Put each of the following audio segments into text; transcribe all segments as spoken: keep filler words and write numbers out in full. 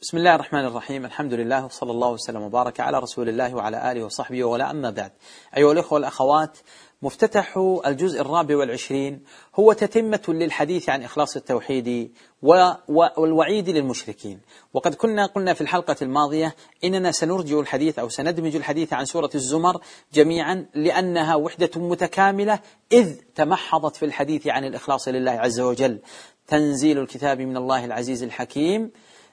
بسم الله الرحمن الرحيم. الحمد لله وصلى الله وسلم وبارك على رسول الله وعلى آله وصحبه ولا أما بعد. أيها الأخوة والأخوات، مفتتح الجزء الرابع والعشرين هو تتمة للحديث عن إخلاص التوحيد والوعيد للمشركين. وقد كنا قلنا في الحلقة الماضية إننا سنرجع الحديث أو سندمج الحديث عن سورة الزمر جميعا لأنها وحدة متكاملة، إذ تمحضت في الحديث عن الإخلاص لله عز وجل. تنزيل الكتاب من الله العزيز الحكيم،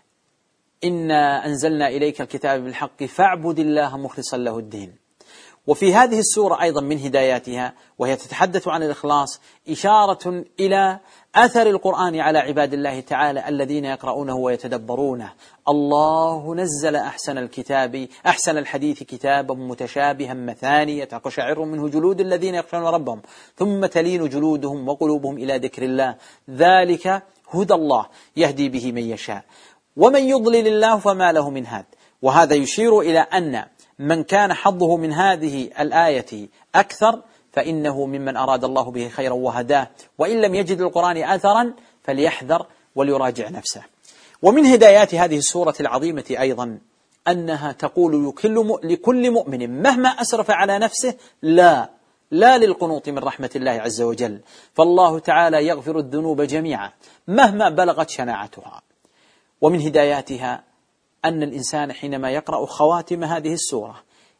إنا أنزلنا إليك الكتاب بالحق فاعبد الله مخلصا له الدين. وفي هذه السورة أيضا من هداياتها وهي تتحدث عن الإخلاص إشارة إلى أثر القرآن على عباد الله تعالى الذين يقرؤونه ويتدبرونه. الله نزل أحسن الكتاب أحسن الحديث كتابا متشابها مثانية تقشعر منه جلود الذين يخشون ربهم ثم تلين جلودهم وقلوبهم إلى ذكر الله، ذلك هدى الله يهدي به من يشاء ومن يضلل الله فما له من هاد. وهذا يشير إلى أن من كان حظه من هذه الآية أكثر فإنه ممن أراد الله به خيرا وهداه، وإن لم يجد القرآن أثرا فليحذر وليراجع نفسه. ومن هدايات هذه السورة العظيمة أيضا أنها تقول لكل مؤمن مهما أسرف على نفسه لا لا للقنوط من رحمة الله عز وجل، فالله تعالى يغفر الذنوب جميعا مهما بلغت شناعتها. ومن هداياتها أن الإنسان حينما يقرأ خواتم هذه السورة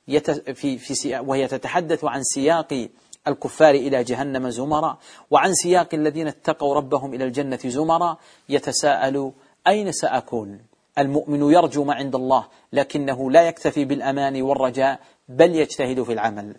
في في وهي تتحدث عن سياق الكفار إلى جهنم زمرا وعن سياق الذين اتقوا ربهم إلى الجنة زمرا، يتساءل أين سأكون؟ المؤمن يرجو ما عند الله لكنه لا يكتفي بالأمان والرجاء بل يجتهد في العمل.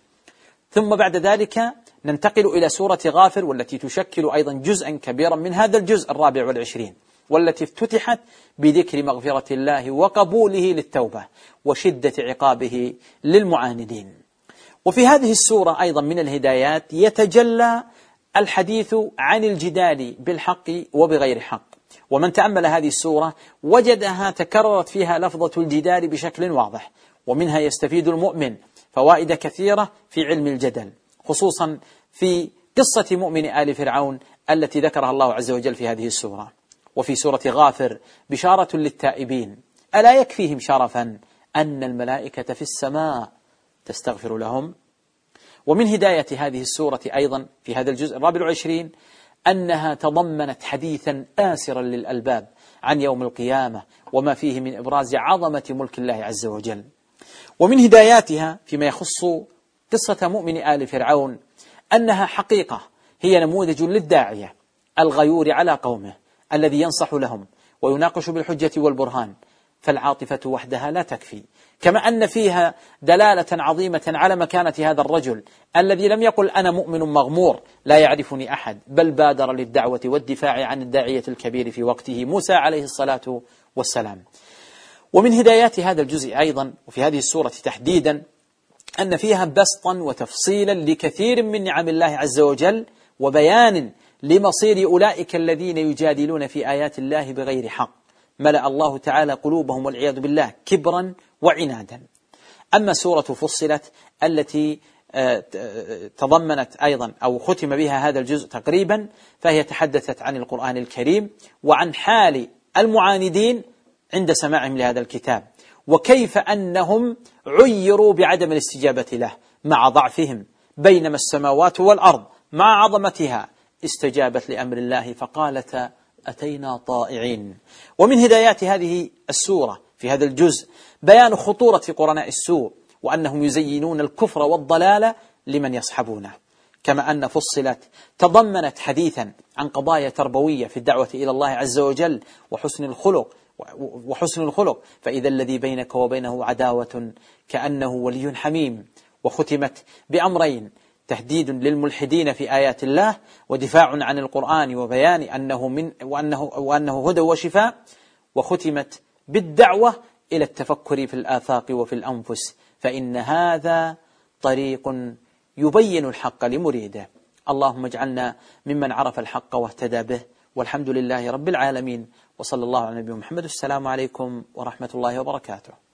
ثم بعد ذلك ننتقل إلى سورة غافر، والتي تشكل أيضا جزءا كبيرا من هذا الجزء الرابع والعشرين، والتي افتتحت بذكر مغفرة الله وقبوله للتوبة وشدة عقابه للمعاندين. وفي هذه السورة أيضا من الهدايات يتجلى الحديث عن الجدال بالحق وبغير حق. ومن تأمل هذه السورة وجدها تكررت فيها لفظة الجدال بشكل واضح، ومنها يستفيد المؤمن فوائد كثيرة في علم الجدل، خصوصا في قصة مؤمن آل فرعون التي ذكرها الله عز وجل في هذه السورة. وفي سورة غافر بشارة للتائبين، ألا يكفيهم شرفا أن الملائكة في السماء تستغفر لهم. ومن هداية هذه السورة أيضا في هذا الجزء الرابع والعشرين أنها تضمنت حديثا آسرا للألباب عن يوم القيامة وما فيه من إبراز عظمة ملك الله عز وجل. ومن هداياتها فيما يخص قصة مؤمن آل فرعون أنها حقيقة هي نموذج للداعية الغيور على قومه الذي ينصح لهم ويناقش بالحجة والبرهان، فالعاطفة وحدها لا تكفي. كما أن فيها دلالة عظيمة على مكانة هذا الرجل الذي لم يقل أنا مؤمن مغمور لا يعرفني أحد، بل بادر للدعوة والدفاع عن الداعية الكبير في وقته موسى عليه الصلاة والسلام. ومن هدايات هذا الجزء أيضا وفي هذه السورة تحديدا أن فيها بسطا وتفصيلا لكثير من نعم الله عز وجل وبيان لمصير أولئك الذين يجادلون في آيات الله بغير حق، ملأ الله تعالى قلوبهم والعياذ بالله كبرا وعنادا. أما سورة فصلت التي تضمنت أيضا أو ختم بها هذا الجزء تقريبا، فهي تحدثت عن القرآن الكريم وعن حال المعاندين عند سماعهم لهذا الكتاب، وكيف أنهم عيروا بعدم الاستجابة له مع ضعفهم، بينما السماوات والأرض مع عظمتها استجابت لأمر الله فقالت أتينا طائعين. ومن هدايات هذه السورة في هذا الجزء بيان خطورة قرناء السوء وأنهم يزينون الكفر والضلال لمن يصحبونه. كما أن فصلت تضمنت حديثا عن قضايا تربوية في الدعوة إلى الله عز وجل وحسن الخلق وحسن الخلق فإذا الذي بينك وبينه عداوة كأنه ولي حميم. وختمت بأمرين: تهديد للملحدين في آيات الله، ودفاع عن القرآن وبيان أنه من وأنه وأنه هدى وشفاء. وختمت بالدعوة إلى التفكر في الآفاق وفي الأنفس، فإن هذا طريق يبين الحق لمريده. اللهم اجعلنا ممن عرف الحق واهتدى به، والحمد لله رب العالمين، وصلى الله على نبينا محمد. السلام عليكم ورحمة الله وبركاته.